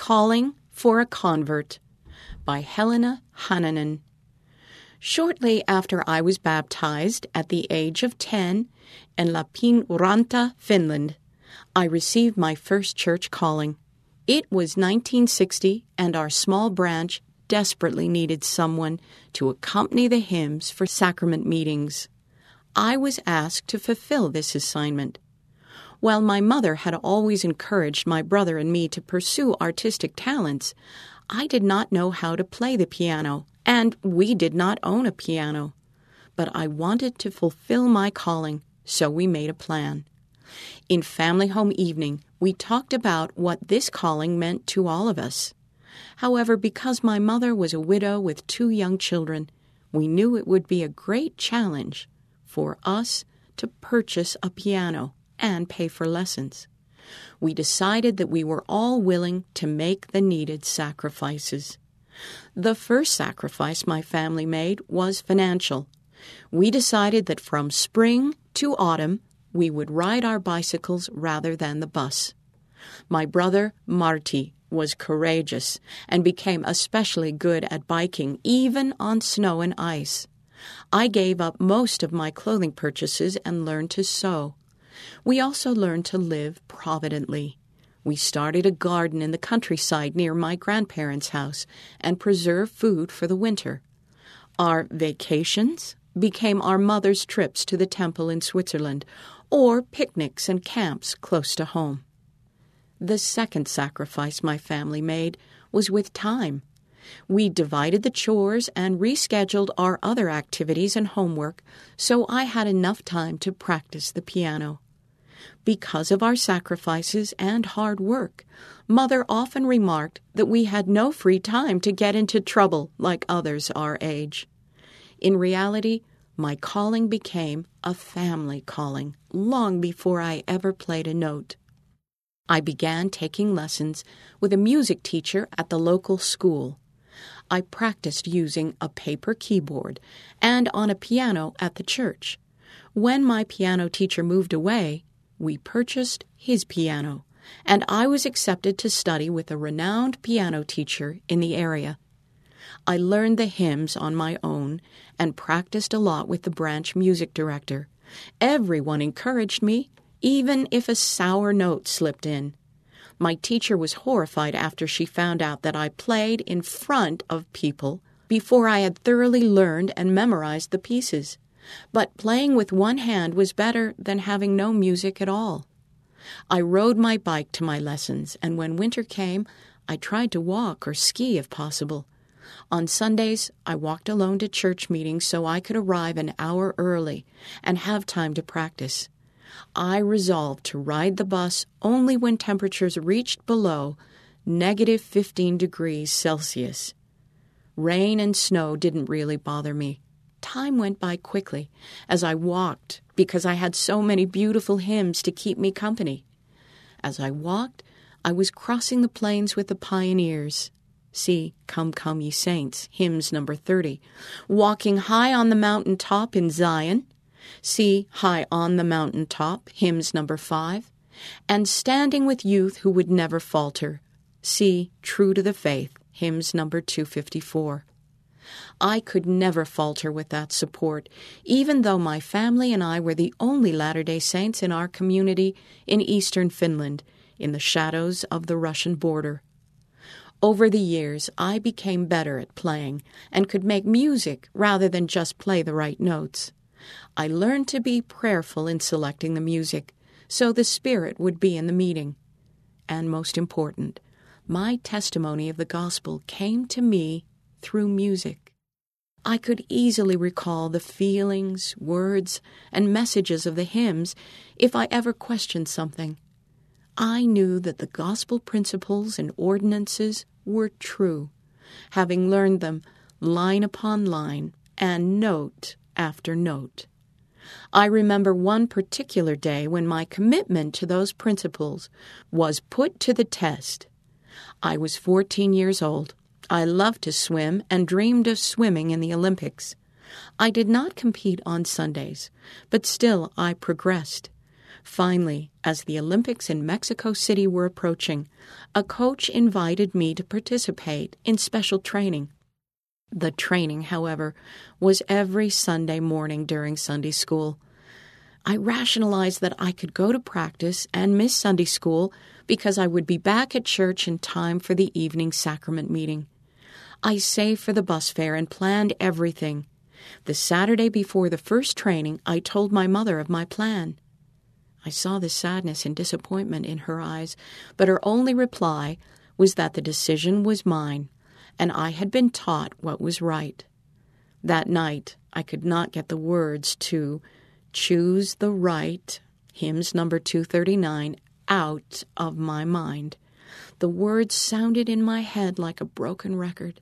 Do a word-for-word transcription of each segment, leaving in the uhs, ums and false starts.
Calling for a Convert by Helena Hananen. Shortly after I was baptized at the age of ten in Lappeenranta, Finland, I received my first church calling. It was nineteen sixty, and our small branch desperately needed someone to accompany the hymns for sacrament meetings. I was asked to fulfill this assignment. While my mother had always encouraged my brother and me to pursue artistic talents, I did not know how to play the piano, and we did not own a piano. But I wanted to fulfill my calling, so we made a plan. In family home evening, we talked about what this calling meant to all of us. However, because my mother was a widow with two young children, we knew it would be a great challenge for us to purchase a piano and pay for lessons. We decided that we were all willing to make the needed sacrifices. The first sacrifice my family made was financial. We decided that from spring to autumn, we would ride our bicycles rather than the bus. My brother, Marty, was courageous and became especially good at biking, even on snow and ice. I gave up most of my clothing purchases and learned to sew. We also learned to live providently. We started a garden in the countryside near my grandparents' house and preserved food for the winter. Our vacations became our mother's trips to the temple in Switzerland or picnics and camps close to home. The second sacrifice my family made was with time. We divided the chores and rescheduled our other activities and homework so I had enough time to practice the piano. Because of our sacrifices and hard work, Mother often remarked that we had no free time to get into trouble like others our age. In reality, my calling became a family calling long before I ever played a note. I began taking lessons with a music teacher at the local school. I practiced using a paper keyboard and on a piano at the church. When my piano teacher moved away, we purchased his piano, and I was accepted to study with a renowned piano teacher in the area. I learned the hymns on my own and practiced a lot with the branch music director. Everyone encouraged me, even if a sour note slipped in. My teacher was horrified after she found out that I played in front of people before I had thoroughly learned and memorized the pieces. But playing with one hand was better than having no music at all. I rode my bike to my lessons, and when winter came, I tried to walk or ski if possible. On Sundays, I walked alone to church meetings so I could arrive an hour early and have time to practice. I resolved to ride the bus only when temperatures reached below negative fifteen degrees Celsius. Rain and snow didn't really bother me. Time went by quickly as I walked because I had so many beautiful hymns to keep me company. As I walked, I was crossing the plains with the pioneers. See, Come, Come, Ye Saints, hymns number thirty. Walking high on the mountain top in Zion. See, High on the Mountain Top, hymns number five. And Standing with Youth Who Would Never Falter. See, True to the Faith, hymns number two fifty-four. I could never falter with that support, even though my family and I were the only Latter-day Saints in our community in eastern Finland, in the shadows of the Russian border. Over the years, I became better at playing and could make music rather than just play the right notes. I learned to be prayerful in selecting the music, so the Spirit would be in the meeting. And most important, my testimony of the gospel came to me through music. I could easily recall the feelings, words, and messages of the hymns if I ever questioned something. I knew that the gospel principles and ordinances were true, having learned them line upon line and note after note. I remember one particular day when my commitment to those principles was put to the test. I was fourteen years old. I loved to swim and dreamed of swimming in the Olympics. I did not compete on Sundays, but still I progressed. Finally, as the Olympics in Mexico City were approaching, a coach invited me to participate in special training. The training, however, was every Sunday morning during Sunday school. I rationalized that I could go to practice and miss Sunday school because I would be back at church in time for the evening sacrament meeting. I saved for the bus fare and planned everything. The Saturday before the first training, I told my mother of my plan. I saw the sadness and disappointment in her eyes, but her only reply was that the decision was mine, and I had been taught what was right. That night, I could not get the words to Choose the Right, hymns number two thirty-nine, out of my mind. The words sounded in my head like a broken record.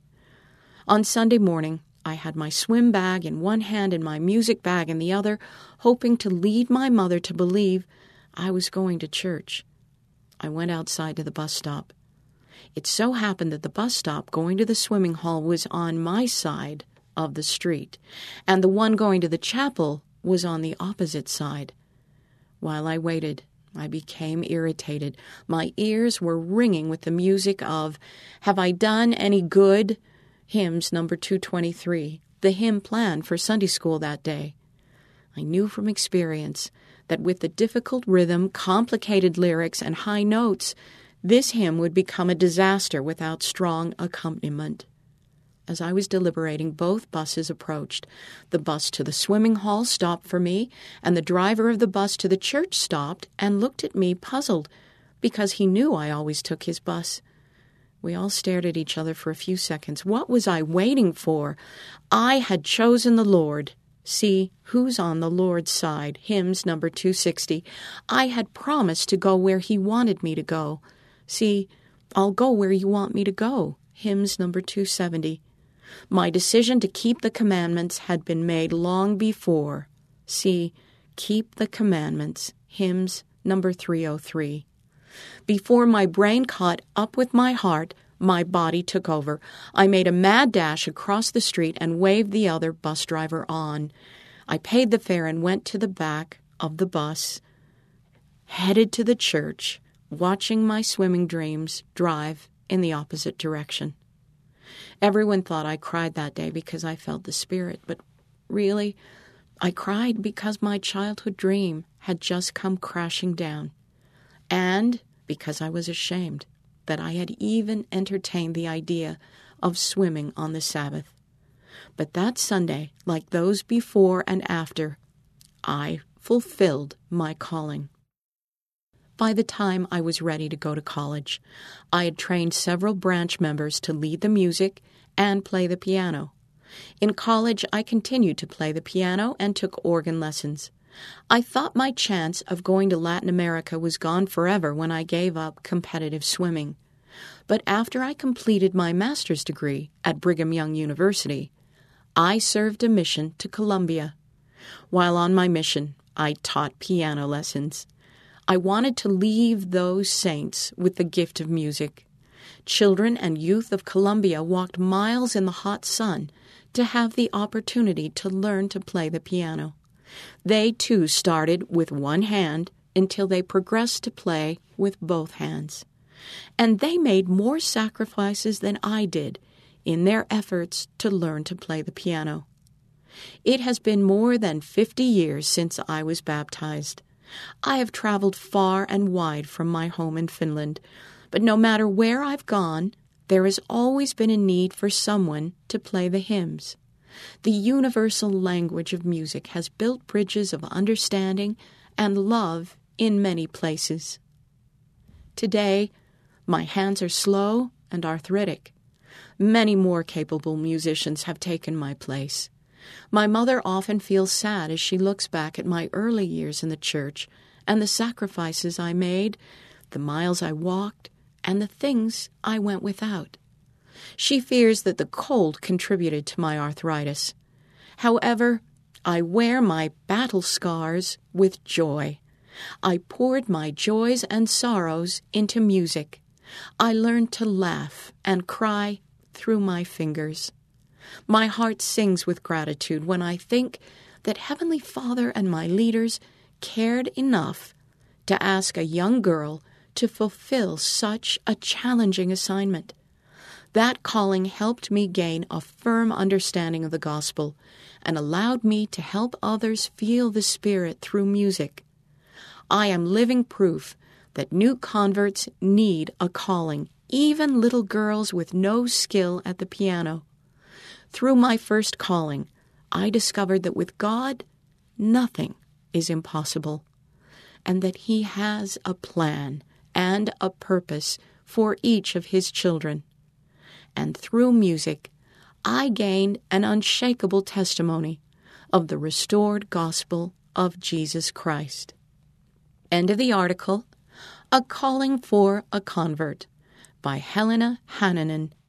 On Sunday morning, I had my swim bag in one hand and my music bag in the other, hoping to lead my mother to believe I was going to church. I went outside to the bus stop. It so happened that the bus stop going to the swimming hall was on my side of the street, and the one going to the chapel was on the opposite side. While I waited, I became irritated. My ears were ringing with the music of Have I Done Any Good? Hymns number two twenty-three, the hymn planned for Sunday school that day. I knew from experience that with the difficult rhythm, complicated lyrics, and high notes, this hymn would become a disaster without strong accompaniment. As I was deliberating, both buses approached. The bus to the swimming hall stopped for me, and the driver of the bus to the church stopped and looked at me puzzled, because he knew I always took his bus. We all stared at each other for a few seconds. What was I waiting for? I had chosen the Lord. See, who's on the Lord's side? Hymns number two sixty. I had promised to go where he wanted me to go. See, I'll go where you want me to go. Hymns number two seventy. My decision to keep the commandments had been made long before. See, keep the commandments. Hymns number three oh three. Before my brain caught up with my heart, my body took over. I made a mad dash across the street and waved the other bus driver on. I paid the fare and went to the back of the bus, headed to the church, watching my swimming dreams drive in the opposite direction. Everyone thought I cried that day because I felt the Spirit, but really, I cried because my childhood dream had just come crashing down, and because I was ashamed that I had even entertained the idea of swimming on the Sabbath. But that Sunday, like those before and after, I fulfilled my calling. By the time I was ready to go to college, I had trained several branch members to lead the music and play the piano. In college, I continued to play the piano and took organ lessons. I thought my chance of going to Latin America was gone forever when I gave up competitive swimming. But after I completed my master's degree at Brigham Young University, I served a mission to Colombia. While on my mission, I taught piano lessons. I wanted to leave those saints with the gift of music. Children and youth of Colombia walked miles in the hot sun to have the opportunity to learn to play the piano. They, too, started with one hand until they progressed to play with both hands. And they made more sacrifices than I did in their efforts to learn to play the piano. It has been more than fifty years since I was baptized. I have traveled far and wide from my home in Finland, but no matter where I've gone, there has always been a need for someone to play the hymns. The universal language of music has built bridges of understanding and love in many places. Today, my hands are slow and arthritic. Many more capable musicians have taken my place. My mother often feels sad as she looks back at my early years in the church and the sacrifices I made, the miles I walked, and the things I went without. She fears that the cold contributed to my arthritis. However, I wear my battle scars with joy. I poured my joys and sorrows into music. I learned to laugh and cry through my fingers. My heart sings with gratitude when I think that Heavenly Father and my leaders cared enough to ask a young girl to fulfill such a challenging assignment. That calling helped me gain a firm understanding of the gospel and allowed me to help others feel the Spirit through music. I am living proof that new converts need a calling, even little girls with no skill at the piano. Through my first calling, I discovered that with God, nothing is impossible, and that He has a plan and a purpose for each of His children. And through music, I gained an unshakable testimony of the restored gospel of Jesus Christ. End of the article. A Calling for a Convert by Helena Hannanen,